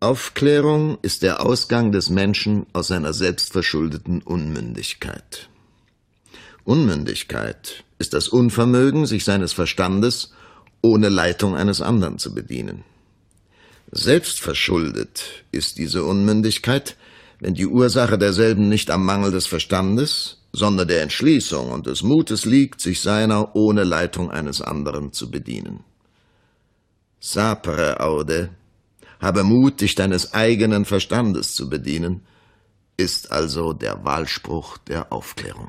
Aufklärung ist der Ausgang des Menschen aus seiner selbstverschuldeten Unmündigkeit. Unmündigkeit ist das Unvermögen, sich seines Verstandes ohne Leitung eines anderen zu bedienen. Selbstverschuldet ist diese Unmündigkeit, wenn die Ursache derselben nicht am Mangel des Verstandes, sondern der Entschließung und des Mutes liegt, sich seiner ohne Leitung eines anderen zu bedienen. Sapere aude, habe Mut, dich deines eigenen Verstandes zu bedienen, ist also der Wahlspruch der Aufklärung.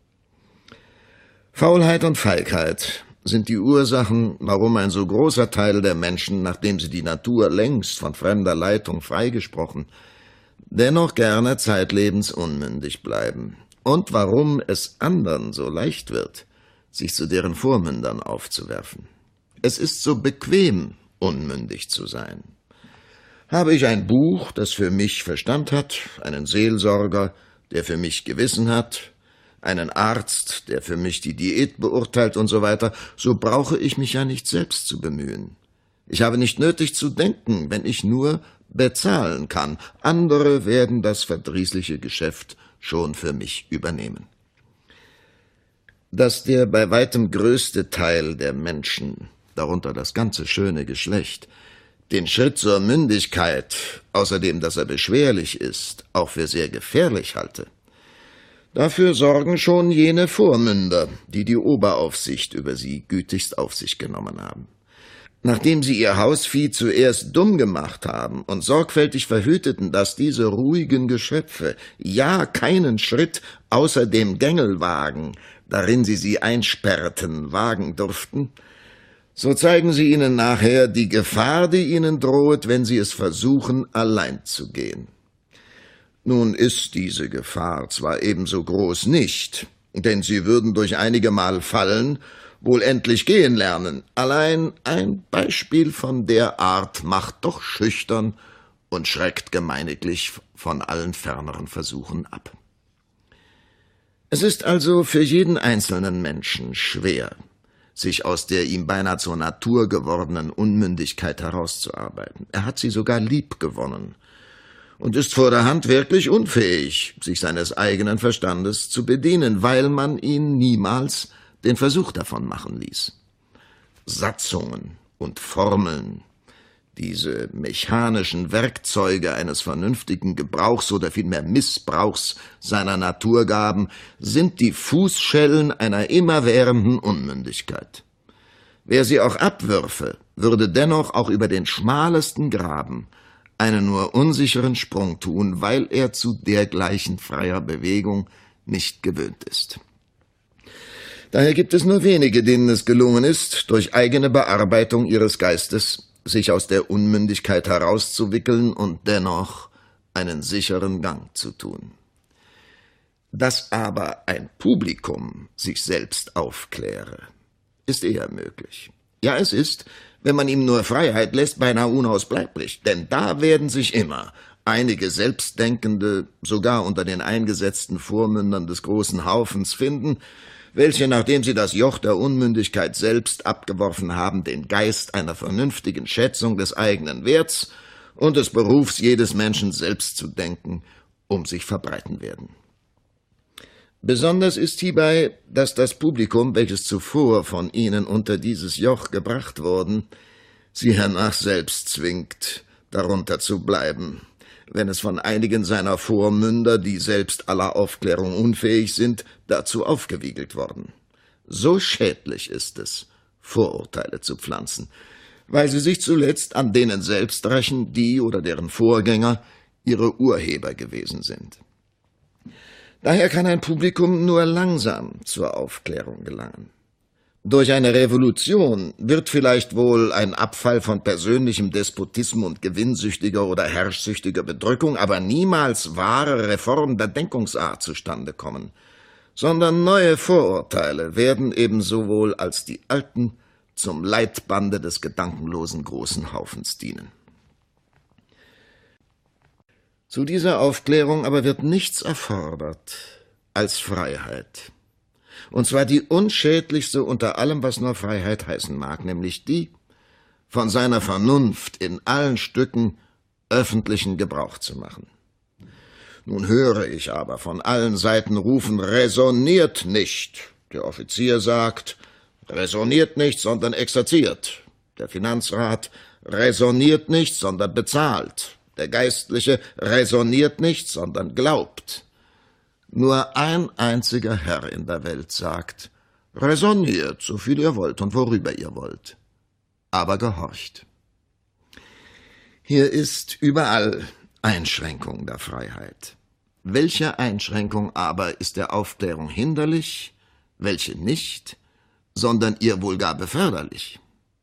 Faulheit und Feigheit sind die Ursachen, warum ein so großer Teil der Menschen, nachdem sie die Natur längst von fremder Leitung freigesprochen, dennoch gerne zeitlebens unmündig bleiben, und warum es andern so leicht wird, sich zu deren Vormündern aufzuwerfen. Es ist so bequem, unmündig zu sein. Habe ich ein Buch, das für mich Verstand hat, einen Seelsorger, der für mich Gewissen hat, einen Arzt, der für mich die Diät beurteilt und so weiter, so brauche ich mich ja nicht selbst zu bemühen. Ich habe nicht nötig zu denken, wenn ich nur bezahlen kann. Andere werden das verdrießliche Geschäft schon für mich übernehmen. Dass der bei weitem größte Teil der Menschen, darunter das ganze schöne Geschlecht, den Schritt zur Mündigkeit, außerdem dass er beschwerlich ist, auch für sehr gefährlich halte, dafür sorgen schon jene Vormünder, die die Oberaufsicht über sie gütigst auf sich genommen haben. Nachdem sie ihr Hausvieh zuerst dumm gemacht haben und sorgfältig verhüteten, dass diese ruhigen Geschöpfe ja keinen Schritt außer dem Gängelwagen, darin sie einsperrten, wagen durften, so zeigen sie ihnen nachher die Gefahr, die ihnen droht, wenn sie es versuchen, allein zu gehen. Nun ist diese Gefahr zwar ebenso groß nicht, denn sie würden durch einige Mal fallen wohl endlich gehen lernen. Allein ein Beispiel von der Art macht doch schüchtern und schreckt gemeiniglich von allen ferneren Versuchen ab. Es ist also für jeden einzelnen Menschen schwer, sich aus der ihm beinahe zur Natur gewordenen Unmündigkeit herauszuarbeiten. Er hat sie sogar liebgewonnen und ist vor der Hand wirklich unfähig, sich seines eigenen Verstandes zu bedienen, weil man ihn niemals den Versuch davon machen ließ. Satzungen und Formeln, diese mechanischen Werkzeuge eines vernünftigen Gebrauchs oder vielmehr Missbrauchs seiner Naturgaben, sind die Fußschellen einer immerwährenden Unmündigkeit. Wer sie auch abwürfe, würde dennoch auch über den schmalesten Graben einen nur unsicheren Sprung tun, weil er zu dergleichen freier Bewegung nicht gewöhnt ist. Daher gibt es nur wenige, denen es gelungen ist, durch eigene Bearbeitung ihres Geistes sich aus der Unmündigkeit herauszuwickeln und dennoch einen sicheren Gang zu tun. Dass aber ein Publikum sich selbst aufkläre, ist eher möglich. Ja, es ist, wenn man ihm nur Freiheit lässt, beinahe unausbleiblich, denn da werden sich immer einige Selbstdenkende, sogar unter den eingesetzten Vormündern des großen Haufens finden, welche, nachdem sie das Joch der Unmündigkeit selbst abgeworfen haben, den Geist einer vernünftigen Schätzung des eigenen Werts und des Berufs jedes Menschen selbst zu denken, sich verbreiten werden. Besonders ist hierbei, dass das Publikum, welches zuvor von ihnen unter dieses Joch gebracht worden, sie hernach selbst zwingt, darunter zu bleiben, wenn es von einigen seiner Vormünder, die selbst aller Aufklärung unfähig sind, dazu aufgewiegelt worden. So schädlich ist es, Vorurteile zu pflanzen, weil sie sich zuletzt an denen selbst rächen, die oder deren Vorgänger ihre Urheber gewesen sind. Daher kann ein Publikum nur langsam zur Aufklärung gelangen. Durch eine Revolution wird vielleicht wohl ein Abfall von persönlichem Despotismus und gewinnsüchtiger oder herrschsüchtiger Bedrückung, aber niemals wahre Reform der Denkungsart zustande kommen, sondern neue Vorurteile werden ebenso wohl als die alten zum Leitbande des gedankenlosen großen Haufens dienen. Zu dieser Aufklärung aber wird nichts erfordert als Freiheit. Und zwar die unschädlichste unter allem, was nur Freiheit heißen mag, nämlich die, von seiner Vernunft in allen Stücken öffentlichen Gebrauch zu machen. Nun höre ich aber von allen Seiten rufen, räsoniert nicht. Der Offizier sagt, räsoniert nicht, sondern exerziert. Der Finanzrat räsoniert nicht, sondern bezahlt. Der Geistliche räsoniert nicht, sondern glaubt. Nur ein einziger Herr in der Welt sagt, räsoniert, so viel ihr wollt und worüber ihr wollt, aber gehorcht. Hier ist überall Einschränkung der Freiheit. Welche Einschränkung aber ist der Aufklärung hinderlich, welche nicht, sondern ihr wohl gar beförderlich?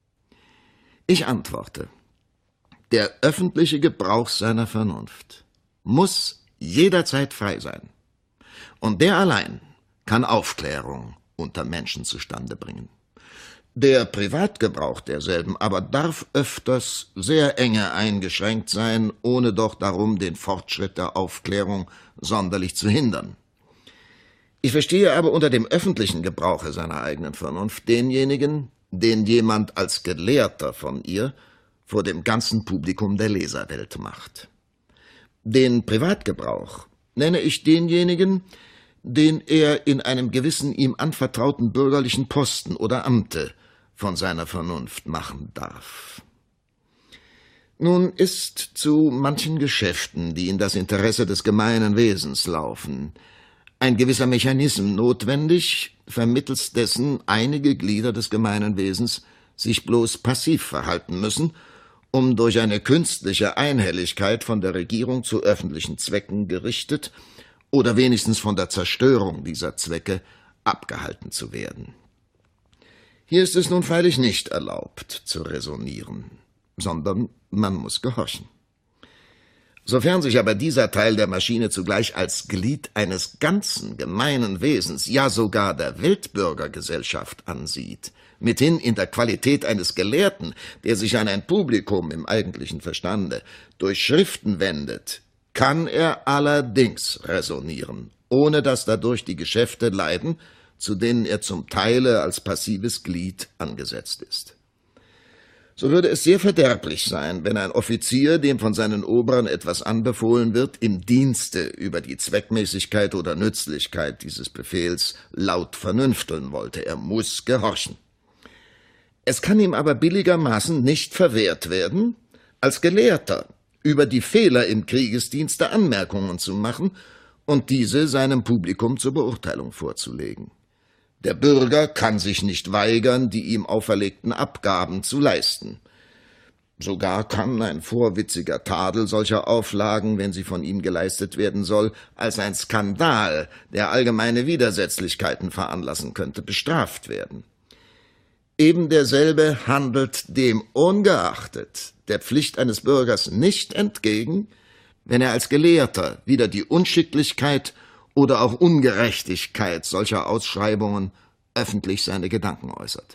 Ich antworte, der öffentliche Gebrauch seiner Vernunft muss jederzeit frei sein, und der allein kann Aufklärung unter Menschen zustande bringen. Der Privatgebrauch derselben aber darf öfters sehr enge eingeschränkt sein, ohne doch darum den Fortschritt der Aufklärung sonderlich zu hindern. Ich verstehe aber unter dem öffentlichen Gebrauche seiner eigenen Vernunft denjenigen, den jemand als Gelehrter von ihr vor dem ganzen Publikum der Leserwelt macht. Den Privatgebrauch nenne ich denjenigen, den er in einem gewissen ihm anvertrauten bürgerlichen Posten oder Amte von seiner Vernunft machen darf. Nun ist zu manchen Geschäften, die in das Interesse des gemeinen Wesens laufen, ein gewisser Mechanismus notwendig, vermittels dessen einige Glieder des gemeinen Wesens sich bloß passiv verhalten müssen, um durch eine künstliche Einhelligkeit von der Regierung zu öffentlichen Zwecken gerichtet oder wenigstens von der Zerstörung dieser Zwecke abgehalten zu werden. Hier ist es nun freilich nicht erlaubt, zu räsonieren, sondern man muss gehorchen. Sofern sich aber dieser Teil der Maschine zugleich als Glied eines ganzen gemeinen Wesens, ja sogar der Weltbürgergesellschaft ansieht, mithin in der Qualität eines Gelehrten, der sich an ein Publikum im eigentlichen Verstande durch Schriften wendet, kann er allerdings räsonieren, ohne dass dadurch die Geschäfte leiden, zu denen er zum Teile als passives Glied angesetzt ist. So würde es sehr verderblich sein, wenn ein Offizier, dem von seinen Oberen etwas anbefohlen wird, im Dienste über die Zweckmäßigkeit oder Nützlichkeit dieses Befehls laut vernünfteln wollte. Er muss gehorchen. Es kann ihm aber billigermaßen nicht verwehrt werden, als Gelehrter über die Fehler im Kriegesdienste Anmerkungen zu machen und diese seinem Publikum zur Beurteilung vorzulegen. Der Bürger kann sich nicht weigern, die ihm auferlegten Abgaben zu leisten. Sogar kann ein vorwitziger Tadel solcher Auflagen, wenn sie von ihm geleistet werden soll, als ein Skandal, der allgemeine Widersetzlichkeiten veranlassen könnte, bestraft werden. Eben derselbe handelt dem ungeachtet der Pflicht eines Bürgers nicht entgegen, wenn er als Gelehrter wieder die Unschicklichkeit oder auch Ungerechtigkeit solcher Ausschreibungen öffentlich seine Gedanken äußert.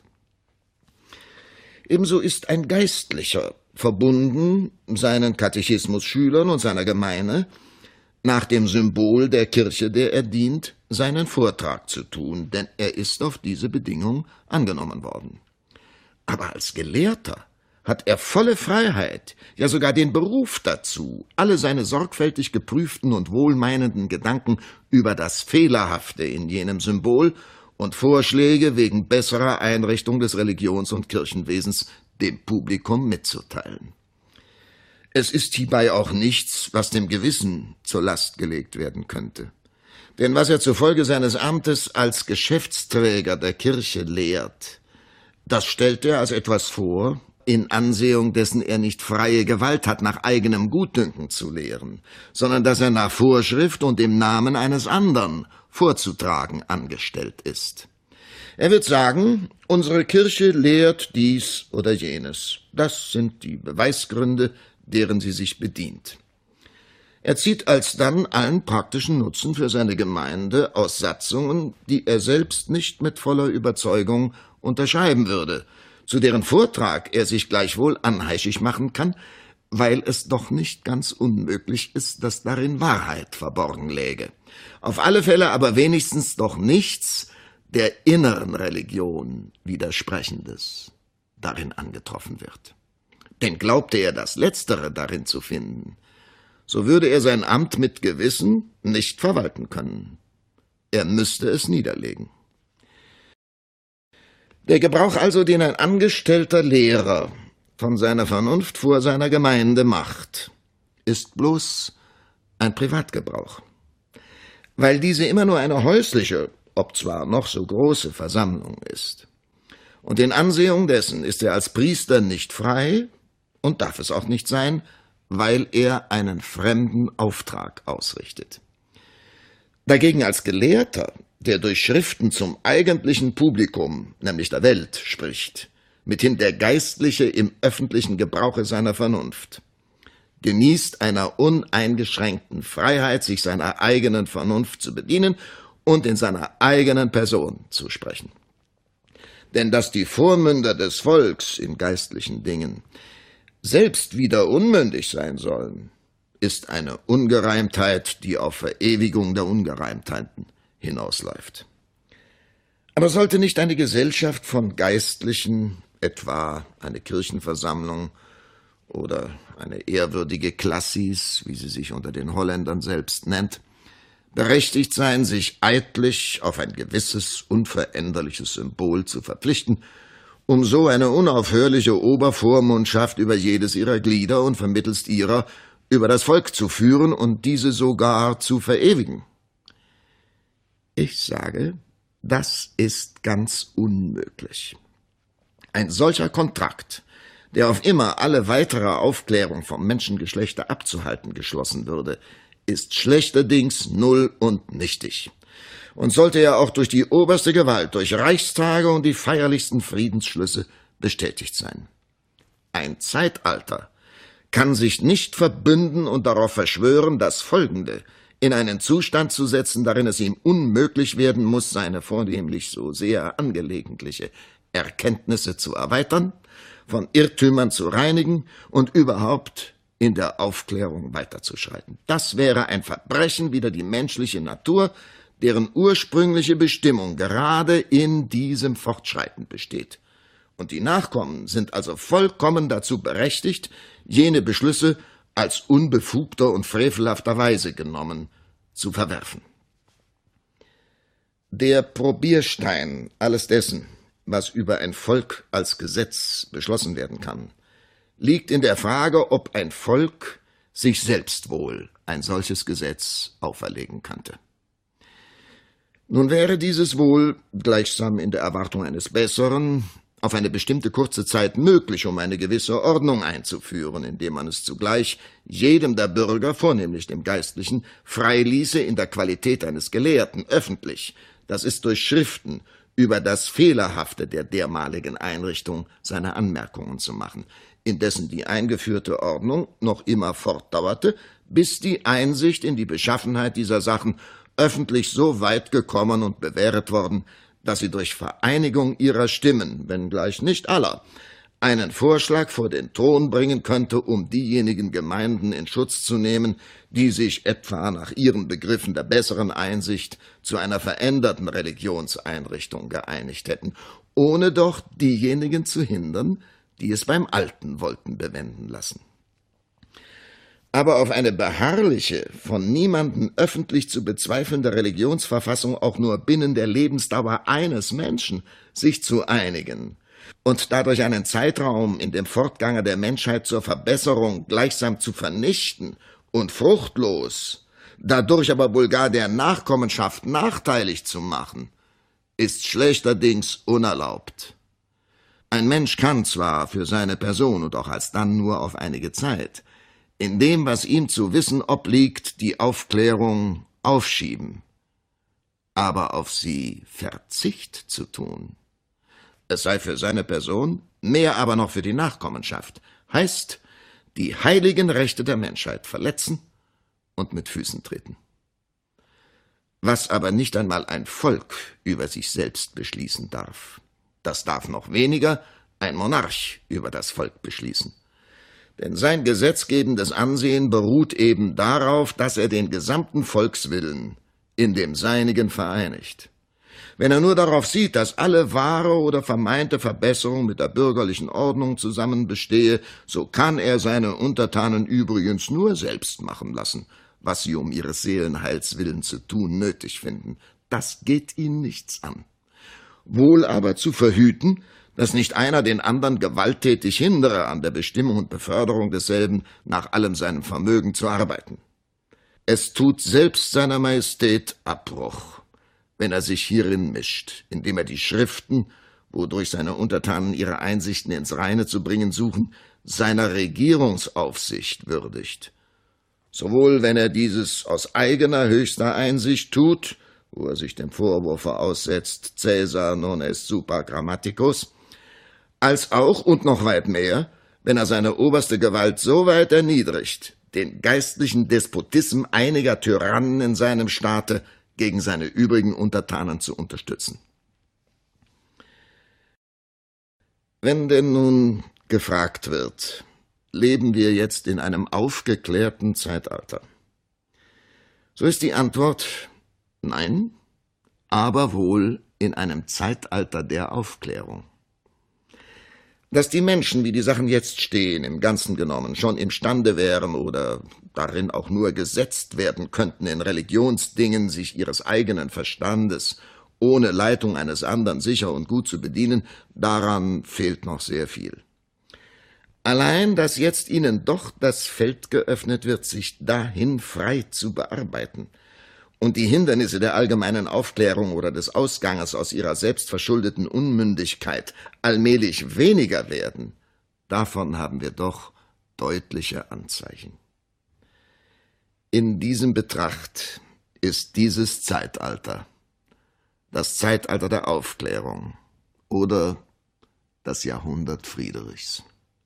Ebenso ist ein Geistlicher verbunden, seinen Katechismusschülern und seiner Gemeine nach dem Symbol der Kirche, der er dient, seinen Vortrag zu tun, denn er ist auf diese Bedingung angenommen worden. Aber als Gelehrter hat er volle Freiheit, ja sogar den Beruf dazu, alle seine sorgfältig geprüften und wohlmeinenden Gedanken über das Fehlerhafte in jenem Symbol und Vorschläge wegen besserer Einrichtung des Religions- und Kirchenwesens dem Publikum mitzuteilen. Es ist hierbei auch nichts, was dem Gewissen zur Last gelegt werden könnte. Denn was er zufolge seines Amtes als Geschäftsträger der Kirche lehrt, das stellt er als etwas vor, in Ansehung dessen er nicht freie Gewalt hat, nach eigenem Gutdünken zu lehren, sondern dass er nach Vorschrift und im Namen eines anderen vorzutragen angestellt ist. Er wird sagen, unsere Kirche lehrt dies oder jenes. Das sind die Beweisgründe, deren sie sich bedient. Er zieht alsdann allen praktischen Nutzen für seine Gemeinde aus Satzungen, die er selbst nicht mit voller Überzeugung unterschreiben würde, zu deren Vortrag er sich gleichwohl anheischig machen kann, weil es doch nicht ganz unmöglich ist, dass darin Wahrheit verborgen läge. Auf alle Fälle aber wenigstens doch nichts der inneren Religion Widersprechendes darin angetroffen wird. Denn glaubte er das Letztere darin zu finden, so würde er sein Amt mit Gewissen nicht verwalten können. Er müsste es niederlegen. Der Gebrauch also, den ein angestellter Lehrer von seiner Vernunft vor seiner Gemeinde macht, ist bloß ein Privatgebrauch. Weil diese immer nur eine häusliche, ob zwar noch so große Versammlung ist. Und in Ansehung dessen ist er als Priester nicht frei und darf es auch nicht sein, weil er einen fremden Auftrag ausrichtet. Dagegen als Gelehrter, der durch Schriften zum eigentlichen Publikum, nämlich der Welt, spricht, mithin der Geistliche im öffentlichen Gebrauche seiner Vernunft, genießt einer uneingeschränkten Freiheit, sich seiner eigenen Vernunft zu bedienen und in seiner eigenen Person zu sprechen. Denn dass die Vormünder des Volks in geistlichen Dingen selbst wieder unmündig sein sollen, ist eine Ungereimtheit, die auf Verewigung der Ungereimtheiten hinausläuft. Aber sollte nicht eine Gesellschaft von Geistlichen, etwa eine Kirchenversammlung oder eine ehrwürdige Klassis, wie sie sich unter den Holländern selbst nennt, berechtigt sein, sich eidlich auf ein gewisses, unveränderliches Symbol zu verpflichten, um so eine unaufhörliche Obervormundschaft über jedes ihrer Glieder und vermittelst ihrer über das Volk zu führen und diese sogar zu verewigen? Ich sage, das ist ganz unmöglich. Ein solcher Kontrakt, der auf immer alle weitere Aufklärung vom Menschengeschlechte abzuhalten geschlossen würde, ist schlechterdings null und nichtig. Und sollte er auch durch die oberste Gewalt, durch Reichstage und die feierlichsten Friedensschlüsse bestätigt sein. Ein Zeitalter kann sich nicht verbünden und darauf verschwören, das Folgende in einen Zustand zu setzen, darin es ihm unmöglich werden muss, seine vornehmlich so sehr angelegentliche Erkenntnisse zu erweitern, von Irrtümern zu reinigen und überhaupt in der Aufklärung weiterzuschreiten. Das wäre ein Verbrechen wider die menschliche Natur, deren ursprüngliche Bestimmung gerade in diesem Fortschreiten besteht. Und die Nachkommen sind also vollkommen dazu berechtigt, jene Beschlüsse als unbefugter und frevelhafterweise genommen zu verwerfen. Der Probierstein alles dessen, was über ein Volk als Gesetz beschlossen werden kann, liegt in der Frage, ob ein Volk sich selbst wohl ein solches Gesetz auferlegen könnte. Nun wäre dieses wohl, gleichsam in der Erwartung eines Besseren, auf eine bestimmte kurze Zeit möglich, um eine gewisse Ordnung einzuführen, indem man es zugleich jedem der Bürger, vornehmlich dem Geistlichen, freiließe in der Qualität eines Gelehrten, öffentlich, das ist durch Schriften, über das Fehlerhafte der dermaligen Einrichtung seine Anmerkungen zu machen, indessen die eingeführte Ordnung noch immer fortdauerte, bis die Einsicht in die Beschaffenheit dieser Sachen öffentlich so weit gekommen und bewähret worden, dass sie durch Vereinigung ihrer Stimmen, wenngleich nicht aller, einen Vorschlag vor den Thron bringen könnte, um diejenigen Gemeinden in Schutz zu nehmen, die sich etwa nach ihren Begriffen der besseren Einsicht zu einer veränderten Religionseinrichtung geeinigt hätten, ohne doch diejenigen zu hindern, die es beim Alten wollten bewenden lassen. Aber auf eine beharrliche, von niemandem öffentlich zu bezweifelnde Religionsverfassung auch nur binnen der Lebensdauer eines Menschen sich zu einigen und dadurch einen Zeitraum in dem Fortgange der Menschheit zur Verbesserung gleichsam zu vernichten und fruchtlos, dadurch aber wohl gar der Nachkommenschaft nachteilig zu machen, ist schlechterdings unerlaubt. Ein Mensch kann zwar für seine Person und auch alsdann nur auf einige Zeit in dem, was ihm zu wissen obliegt, die Aufklärung aufschieben, aber auf sie Verzicht zu tun, es sei für seine Person, mehr aber noch für die Nachkommenschaft, heißt, die heiligen Rechte der Menschheit verletzen und mit Füßen treten. Was aber nicht einmal ein Volk über sich selbst beschließen darf, das darf noch weniger ein Monarch über das Volk beschließen. Denn sein gesetzgebendes Ansehen beruht eben darauf, dass er den gesamten Volkswillen in dem seinigen vereinigt. Wenn er nur darauf sieht, dass alle wahre oder vermeinte Verbesserung mit der bürgerlichen Ordnung zusammen bestehe, so kann er seine Untertanen übrigens nur selbst machen lassen, was sie um ihres Seelenheils willen zu tun nötig finden. Das geht ihn nichts an. Wohl aber zu verhüten, dass nicht einer den anderen gewalttätig hindere, an der Bestimmung und Beförderung desselben nach allem seinem Vermögen zu arbeiten. Es tut selbst seiner Majestät Abbruch, wenn er sich hierin mischt, indem er die Schriften, wodurch seine Untertanen ihre Einsichten ins Reine zu bringen suchen, seiner Regierungsaufsicht würdigt. Sowohl wenn er dieses aus eigener höchster Einsicht tut, wo er sich dem Vorwurfe aussetzt, Caesar non est super grammaticus, als auch und noch weit mehr, wenn er seine oberste Gewalt so weit erniedrigt, den geistlichen Despotismus einiger Tyrannen in seinem Staate gegen seine übrigen Untertanen zu unterstützen. Wenn denn nun gefragt wird, leben wir jetzt in einem aufgeklärten Zeitalter? So ist die Antwort nein, aber wohl in einem Zeitalter der Aufklärung. Dass die Menschen, wie die Sachen jetzt stehen, im Ganzen genommen, schon imstande wären oder darin auch nur gesetzt werden könnten, in Religionsdingen sich ihres eigenen Verstandes ohne Leitung eines anderen sicher und gut zu bedienen, daran fehlt noch sehr viel. Allein, dass jetzt ihnen doch das Feld geöffnet wird, sich dahin frei zu bearbeiten und die Hindernisse der allgemeinen Aufklärung oder des Ausganges aus ihrer selbstverschuldeten Unmündigkeit allmählich weniger werden, davon haben wir doch deutliche Anzeichen. In diesem Betracht ist dieses Zeitalter das Zeitalter der Aufklärung oder das Jahrhundert Friedrichs.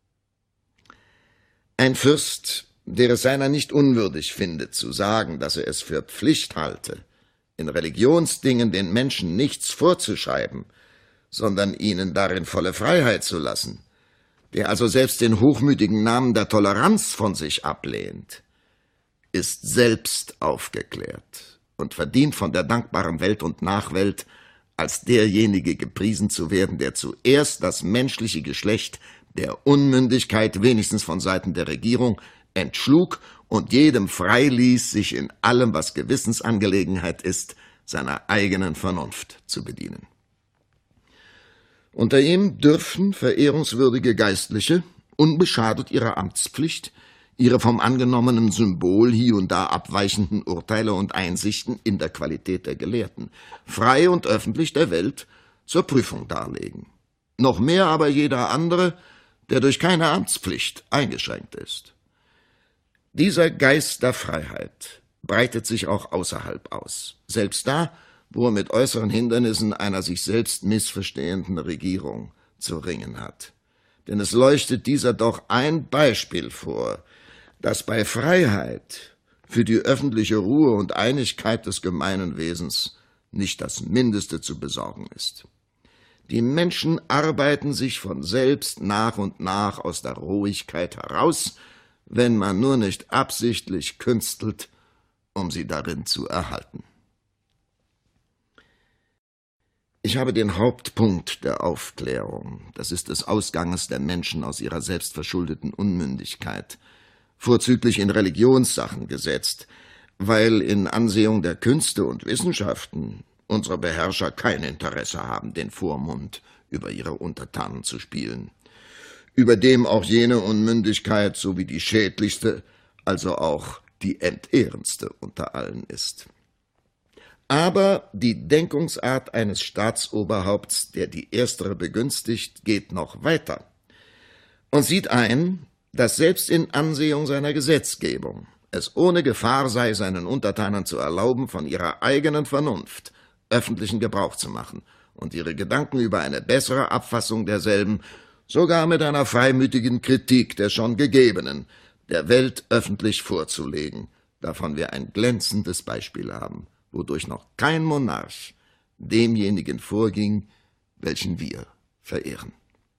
Ein Fürst, der es seiner nicht unwürdig findet, zu sagen, dass er es für Pflicht halte, in Religionsdingen den Menschen nichts vorzuschreiben, sondern ihnen darin volle Freiheit zu lassen, der also selbst den hochmütigen Namen der Toleranz von sich ablehnt, ist selbst aufgeklärt und verdient von der dankbaren Welt und Nachwelt, als derjenige gepriesen zu werden, der zuerst das menschliche Geschlecht der Unmündigkeit, wenigstens von Seiten der Regierung, entschlug und jedem frei ließ, sich in allem, was Gewissensangelegenheit ist, seiner eigenen Vernunft zu bedienen. Unter ihm dürfen verehrungswürdige Geistliche, unbeschadet ihrer Amtspflicht, ihre vom angenommenen Symbol hie und da abweichenden Urteile und Einsichten in der Qualität der Gelehrten, frei und öffentlich der Welt zur Prüfung darlegen. Noch mehr aber jeder andere, der durch keine Amtspflicht eingeschränkt ist. Dieser Geist der Freiheit breitet sich auch außerhalb aus, selbst da, wo er mit äußeren Hindernissen einer sich selbst missverstehenden Regierung zu ringen hat. Denn es leuchtet dieser doch ein Beispiel vor, dass bei Freiheit für die öffentliche Ruhe und Einigkeit des gemeinen Wesens nicht das Mindeste zu besorgen ist. Die Menschen arbeiten sich von selbst nach und nach aus der Ruhigkeit heraus, wenn man nur nicht absichtlich künstelt, um sie darin zu erhalten. Ich habe den Hauptpunkt der Aufklärung, das ist des Ausganges der Menschen aus ihrer selbstverschuldeten Unmündigkeit, vorzüglich in Religionssachen gesetzt, weil in Ansehung der Künste und Wissenschaften unsere Beherrscher kein Interesse haben, den Vormund über ihre Untertanen zu spielen, über dem auch jene Unmündigkeit sowie die schädlichste, also auch die entehrenste unter allen ist. Aber die Denkungsart eines Staatsoberhaupts, der die erstere begünstigt, geht noch weiter und sieht ein, dass selbst in Ansehung seiner Gesetzgebung es ohne Gefahr sei, seinen Untertanen zu erlauben, von ihrer eigenen Vernunft öffentlichen Gebrauch zu machen und ihre Gedanken über eine bessere Abfassung derselben sogar mit einer freimütigen Kritik der schon gegebenen, der Welt öffentlich vorzulegen, davon wir ein glänzendes Beispiel haben, wodurch noch kein Monarch demjenigen vorging, welchen wir verehren.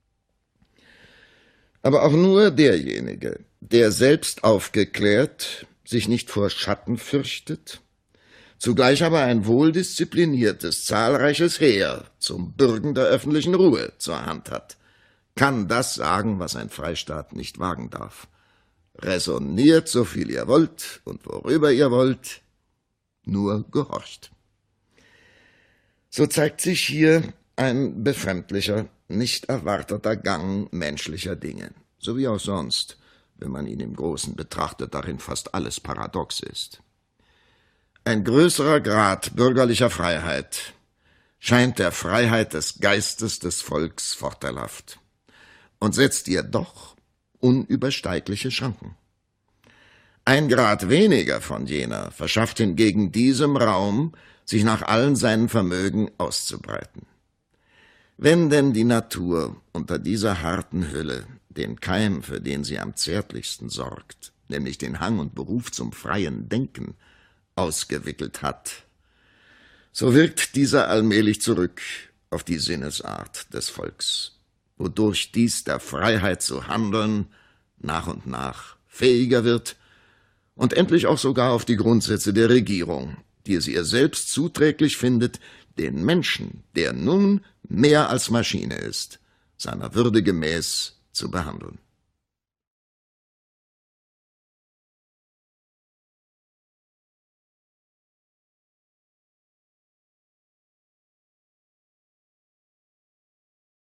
Aber auch nur derjenige, der selbst aufgeklärt, sich nicht vor Schatten fürchtet, zugleich aber ein wohldiszipliniertes, zahlreiches Heer zum Bürgen der öffentlichen Ruhe zur Hand hat, kann das sagen, was ein Freistaat nicht wagen darf. Räsoniert, so viel ihr wollt und worüber ihr wollt, nur gehorcht. So zeigt sich hier ein befremdlicher, nicht erwarteter Gang menschlicher Dinge, so wie auch sonst, wenn man ihn im Großen betrachtet, darin fast alles paradox ist. Ein größerer Grad bürgerlicher Freiheit scheint der Freiheit des Geistes des Volks vorteilhaft und setzt ihr doch unübersteigliche Schranken. Ein Grad weniger von jener verschafft hingegen diesem Raum, sich nach allen seinen Vermögen auszubreiten. Wenn denn die Natur unter dieser harten Hülle den Keim, für den sie am zärtlichsten sorgt, nämlich den Hang und Beruf zum freien Denken, ausgewickelt hat, so wirkt dieser allmählich zurück auf die Sinnesart des Volks, wodurch dies der Freiheit zu handeln nach und nach fähiger wird und endlich auch sogar auf die Grundsätze der Regierung, die es ihr selbst zuträglich findet, den Menschen, der nun mehr als Maschine ist, seiner Würde gemäß zu behandeln.